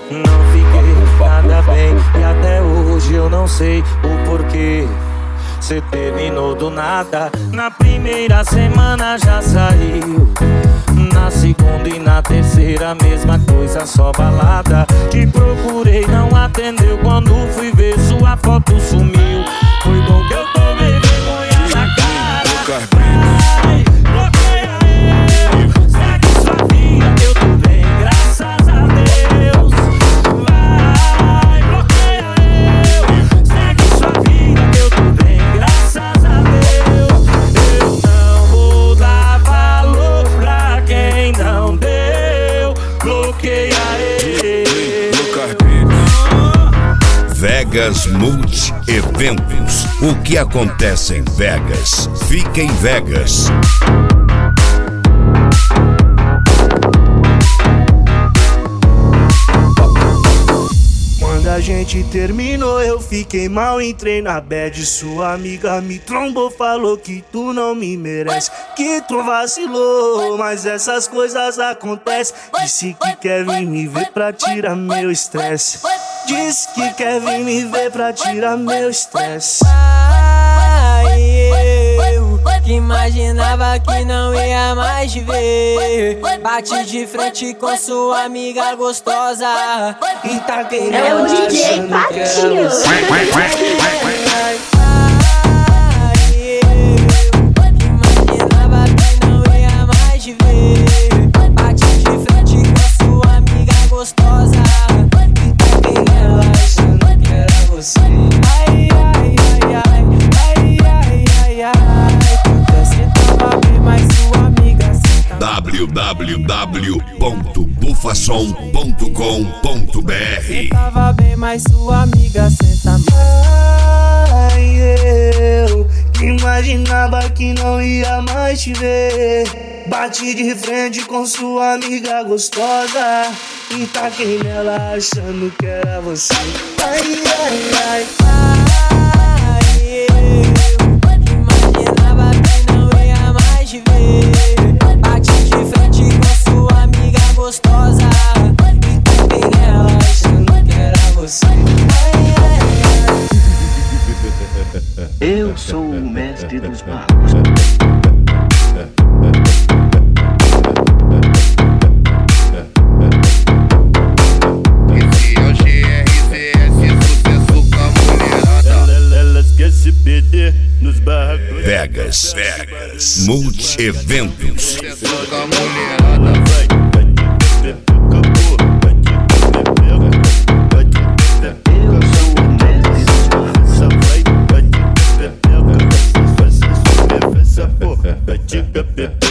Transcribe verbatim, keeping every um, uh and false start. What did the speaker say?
Não fiquei nada bem e até hoje eu não sei o porquê. Cê terminou do nada. Na primeira semana já saiu, na segunda e na terceira mesma coisa, só balada. Te procurei, não atendeu. Quando fui ver sua foto sumiu. Foi bom que eu tomei vergonha na cara. Vai, bloqueia eu, segue sua vida, eu tô bem, graças a Deus. Vai, bloqueia eu, segue sua vida, eu tô bem, graças a Deus. Eu não vou dar valor pra quem não deu. Bloqueia ele. Vegas Multi Eventos. O que acontece em Vegas, fica em Vegas. Quando a gente terminou, eu fiquei mal, entrei na bad. Sua amiga me trombou, falou que tu não me merece, que tu vacilou, mas essas coisas acontecem. Disse que quer vir me ver pra tirar meu estresse. Disse que quer vir me ver pra tirar meu estresse. Eu que imaginava que não ia mais te ver. Bate de frente com sua amiga gostosa E tá querendo É o D J Patinho. Imaginava que não ia mais te ver. Bate de frente com sua amiga gostosa E tá querendo achando que era você. Ai, ai, ai, ai, ai, ai, ai, ai. Tu sentava bem, mas sua amiga senta w w w ponto bufasom ponto com ponto b r. Sentava bem, mas sua amiga senta mais. Ai, eu que imaginava que não ia mais te ver. Bate de frente com sua amiga gostosa e taquei nela achando que era você. Ai, ai, ai. Ai, eu imaginava que não ia mais te ver. Bate de frente com sua amiga gostosa E taquei nela achando que era você. Ai, ai, ai. Eu sou o mestre dos magos. Esse é o G R C S, sucesso com a mulherada. Elas querem se perder nos barracos. Vegas, Vegas Multi Eventos. Sucesso com a mulherada. Eu sou o mestre dos magos. Vai,